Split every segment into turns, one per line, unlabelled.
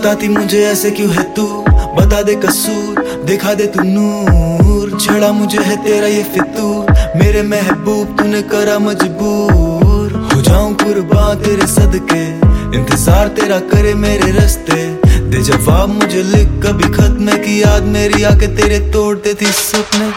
सताती मुझे ऐसे क्यों है तू, बता दे कसूर, दिखा दे तू नूर। छड़ा मुझे है तेरा ये फितूर, मेरे महबूब तूने करा मजबूर। हो जाऊं कुर्बान तेरे सदके, इंतजार तेरा करे मेरे रास्ते। दे जवाब मुझे लिख कभी खत में की याद मेरी आके तेरे तोड़ते थी सपने।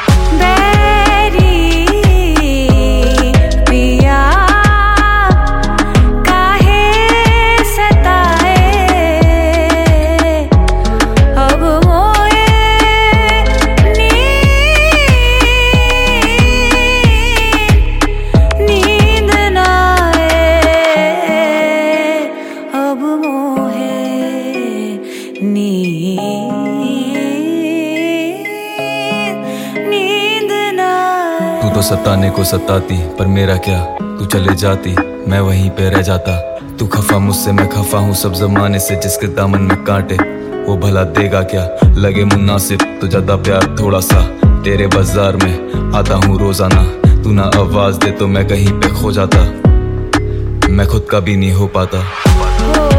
तू तो सताने को सताती, पर मेरा क्या, तू चले जाती मैं वहीं पे रह जाता। तू खफा मुझसे मैं खफा हूँ सब जमाने से, जिसके दामन में कांटे वो भला देगा क्या। लगे मुनासिब तो ज्यादा प्यार थोड़ा सा, तेरे बाजार में आता हूँ रोजाना। तू ना आवाज दे तो मैं कहीं पे खो जाता, मैं खुद का भी नहीं हो पाता।